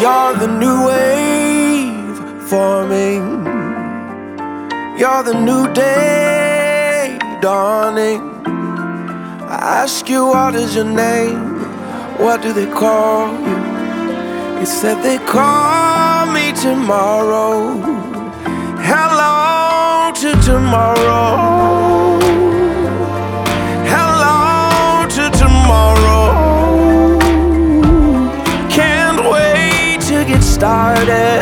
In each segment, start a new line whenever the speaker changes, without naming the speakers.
You're the new wave forming. You're the new day dawning. I ask you, what is your name? What do they call you? You said they call me tomorrow. Hello to tomorrow. Hello to tomorrow. Can't wait to get started.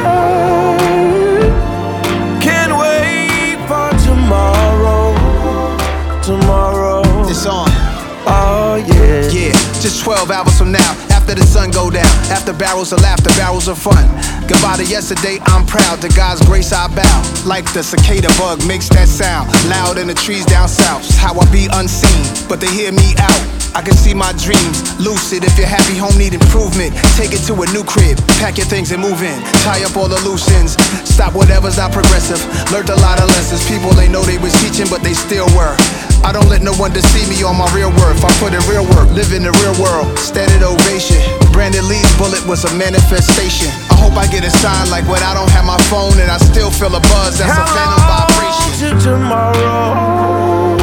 Can't wait for tomorrow. Tomorrow.
It's on.
Oh yeah.
Yeah, just 12 hours from now, after the sun go down, after barrels of laughter, barrels of fun. Goodbye to yesterday, I'm proud. To God's grace I bow. Like the cicada bug makes that sound loud in the trees down south. How I be unseen, but they hear me out. I can see my dreams lucid. If your happy home need improvement, take it to a new crib, pack your things and move in. Tie up all the loose ends, stop whatever's not progressive. Learned a lot of lessons, people they know they was teaching, but they still were. I don't let no one deceive me on my real worth. I put in real work, live in the real world. Standard ovation. Brandon Lee's bullet was a manifestation. I hope I get a sign like when I don't have my phone and I still feel a buzz. That's a phantom vibration.
Hello to tomorrow.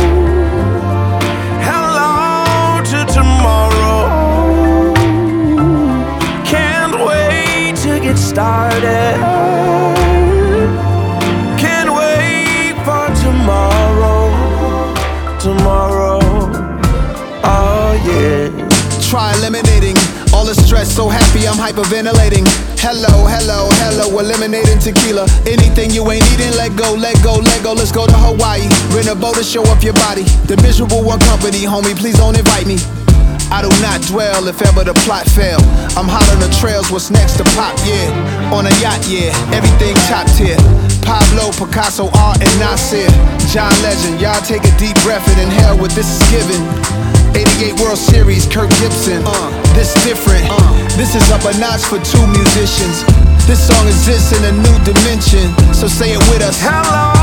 Hello to tomorrow. Can't wait to get started. Can't wait for tomorrow. Tomorrow, oh yeah.
Try eliminating all the stress, so happy I'm hyperventilating. Hello, hello, hello, eliminating tequila. Anything you ain't eating, let go, let go, let go. Let's go to Hawaii, rent a boat to show up your body. The miserable one company, homie, please don't invite me. I do not dwell if ever the plot fail. I'm hot on the trails, what's next to pop, yeah. On a yacht, yeah, everything top tier. Pablo, Picasso, art, and Nasir. John Legend, y'all take a deep breath and inhale what this is given. 88 World Series, Kirk Gibson. This different. This is up a notch for two musicians. This song exists in a new dimension, so say it with us.
Hello